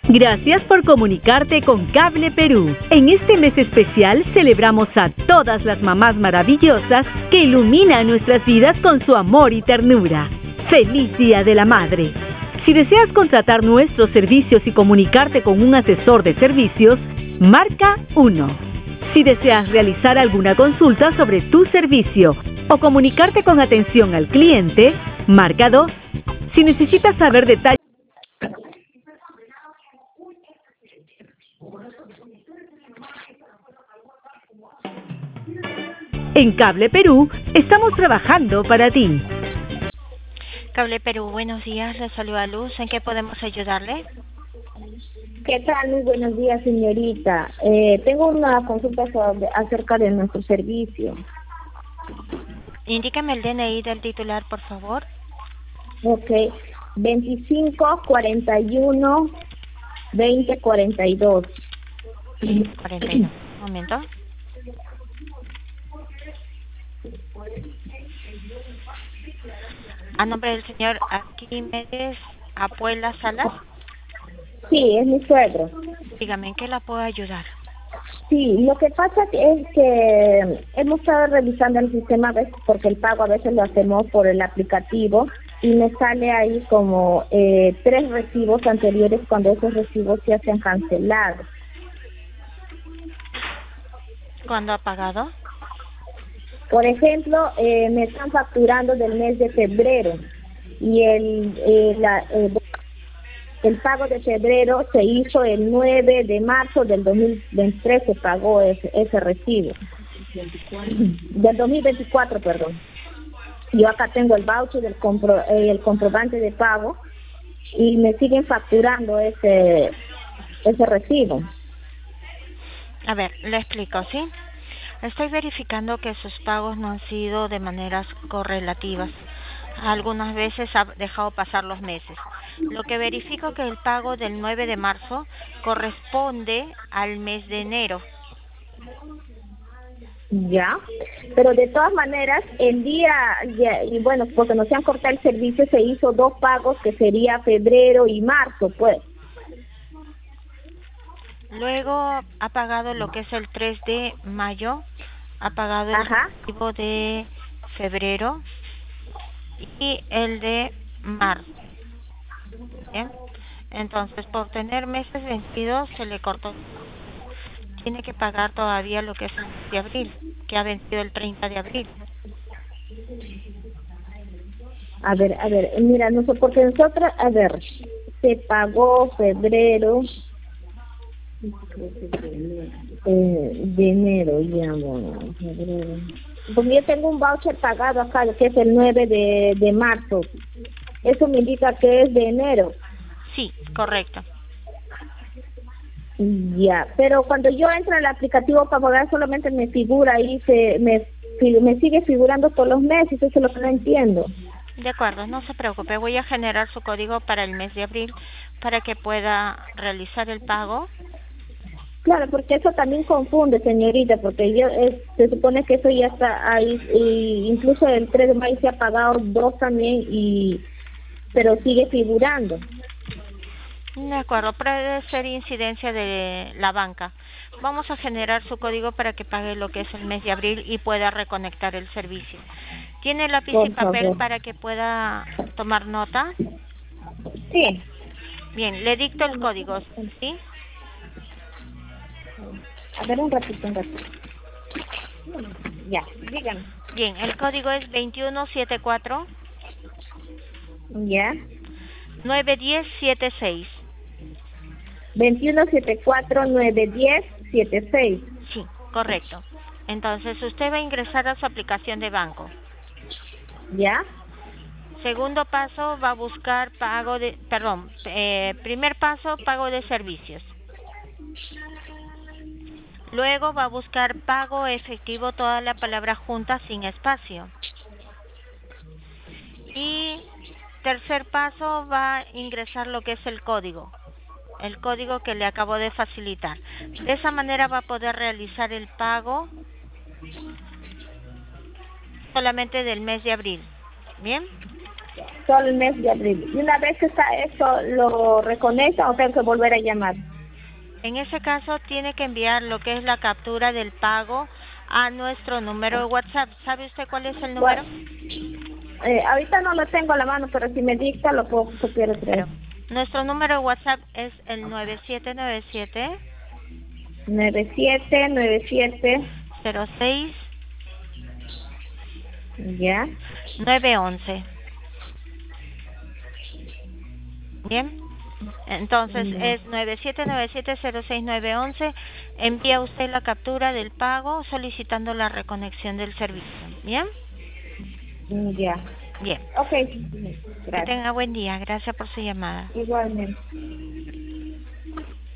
Gracias por comunicarte con Cable Perú. En este mes especial celebramos a todas las mamás maravillosas que iluminan nuestras vidas con su amor y ternura. ¡Feliz Día de la Madre! Si deseas contratar nuestros servicios y comunicarte con un asesor de servicios, marca 1. Si deseas realizar alguna consulta sobre tu servicio o comunicarte con atención al cliente, marca 2. Si necesitas saber detalles en Cable Perú, estamos trabajando para ti. Cable Perú, buenos días, le saluda Luz, ¿en qué podemos ayudarle? ¿Qué tal? Muy buenos días, señorita. Tengo una consulta acerca de nuestro servicio. Indícame el DNI del titular, por favor. Ok, 2541 2042. 42, un momento. A nombre del señor Arquímedes Apuela Salas. Sí, es mi suegro. Dígame, ¿en qué la puedo ayudar? Sí, lo que pasa es que hemos estado revisando el sistema a veces porque el pago a veces lo hacemos por el aplicativo y me sale ahí como 3 recibos anteriores cuando esos recibos ya se han cancelado. ¿Cuándo ha pagado? Por ejemplo, me están facturando del mes de febrero y el pago de febrero se hizo el 9 de marzo del 2023, se pagó ese recibo. Del 2024, perdón. Yo acá tengo el voucher, el comprobante de pago y me siguen facturando ese recibo. A ver, le explico, ¿sí? Estoy verificando que sus pagos no han sido de maneras correlativas. Algunas veces ha dejado pasar los meses. Lo que verifico que el pago del 9 de marzo corresponde al mes de enero. Ya, pero de todas maneras, y bueno, porque nos han cortado el servicio, se hizo 2 pagos que sería febrero y marzo, pues. Luego ha pagado lo que es el 3 de mayo, ha pagado el recibo de febrero y el de marzo. Bien, entonces por tener meses vencidos se le cortó. Tiene que pagar todavía lo que es el mes de abril, que ha vencido el 30 de abril. A ver, mira, no sé, porque nosotros, se pagó febrero, de enero, ya, bueno, febrero. Porque yo tengo un voucher pagado acá, que es el 9 de marzo. Eso me indica que es de enero. Sí, correcto. Ya, pero cuando yo entro en el aplicativo para pagar solamente me figura ahí, me sigue figurando todos los meses, eso es lo que no entiendo. De acuerdo, no se preocupe, voy a generar su código para el mes de abril para que pueda realizar el pago. Claro, porque eso también confunde, señorita, porque se supone que eso ya está ahí, y incluso el 3 de mayo se ha pagado 2 también, pero sigue figurando. De acuerdo, puede ser incidencia de la banca. Vamos a generar su código para que pague lo que es el mes de abril y pueda reconectar el servicio. ¿Tiene lápiz y papel para que pueda tomar nota? Sí. Bien, le dicto el código, ¿sí? A ver, un ratito. Ya, dígame. Bien, el código es 2174. Ya. 91076. 2174-910-76. Sí, correcto. Entonces usted va a ingresar a su aplicación de banco. ¿Ya? Segundo paso va a buscar primer paso, pago de servicios. Luego va a buscar pago efectivo, toda la palabra junta sin espacio. Y tercer paso va a ingresar lo que es el código que le acabo de facilitar. De esa manera va a poder realizar el pago solamente del mes de abril. ¿Bien? Solo el mes de abril. Y una vez que está eso, ¿lo reconecta o tengo que volver a llamar? En ese caso, tiene que enviar lo que es la captura del pago a nuestro número de WhatsApp. ¿Sabe usted cuál es el número? Ahorita no lo tengo a la mano, pero si me dicta lo puedo copiar otra vez. Nuestro número de WhatsApp es el 9797 06 ya 911. Bien, entonces es 9797060911. Envía usted la captura del pago solicitando la reconexión del servicio. Bien. Ya. Bien. Ok. Gracias. Que tenga buen día. Gracias por su llamada. Igualmente.